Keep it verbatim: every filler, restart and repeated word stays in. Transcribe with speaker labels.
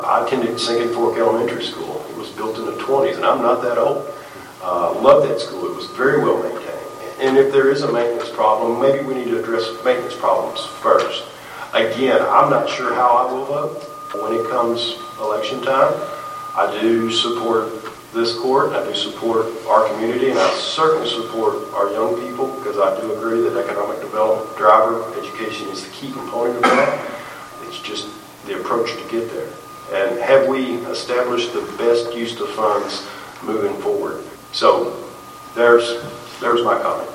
Speaker 1: I attended Sinking Fork Elementary School. It was built in the twenties, and I'm not that old. Uh, loved that school. It was very well maintained. And if there is a maintenance problem, maybe we need to address maintenance problems first. Again, I'm not sure how I will vote when it comes election time. I do support this court, I do support our community, and I certainly support our young people, because I do agree that economic development driver education is the key component of that. It's just the approach to get there. And have we established the best use of funds moving forward? So there's there's my comment.